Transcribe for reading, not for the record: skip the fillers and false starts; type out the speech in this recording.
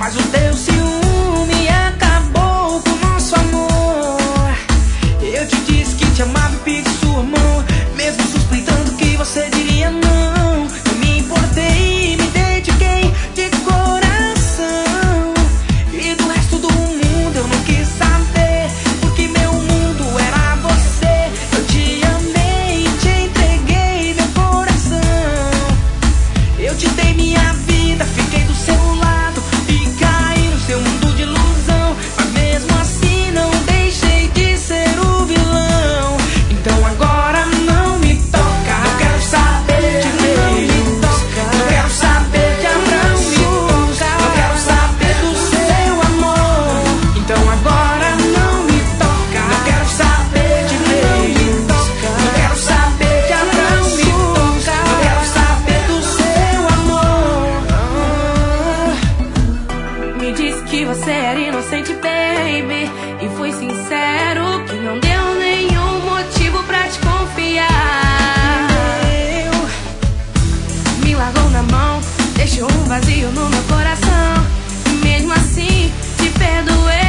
Mas o teu ciúme acabou com o nosso amor. Eu te disse que te amava e pedi sua mão, mesmo suspeitando que você diria não. Eu me importei, me dediquei de coração, e do resto do mundo eu não quis saber, porque meu mundo era você. Eu te amei e te entreguei meu coração. Eu te dei minha vida, fiquei do seu lado e caí no seu mundo de ilusão. Mas mesmo assim não deixei de ser o vilão. Então agora não me toca, não quero saber de Deus, não quero saber de Abraão, não quero saber do seu amor. Então agora não me toca, não quero saber de Deus, não quero saber de Abraão, não quero saber do seu amor. Me disse que você era inocente, baby, e fui sincero que não deu nenhum motivo pra te confiar. Me largou na mão, deixou um vazio no meu coração, e mesmo assim te perdoei.